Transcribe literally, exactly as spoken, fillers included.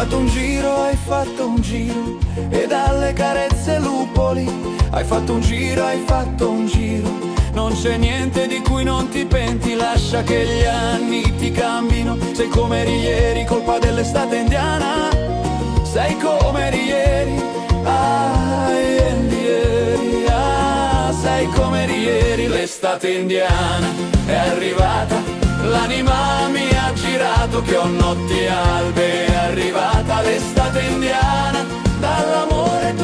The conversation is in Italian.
fatto un giro, hai fatto un giro, e dalle carezze lupoli. Hai fatto un giro, hai fatto un giro, non c'è niente di cui non ti penti. Lascia che gli anni ti cambino. Sei come eri ieri, colpa dell'estate indiana. Sei come eri ieri, ah, ieri, ieri, ah. Sei come eri ieri, l'estate indiana è arrivata. L'anima mi ha girato che ho notti albe. È arrivata l'estate indiana, dall'amore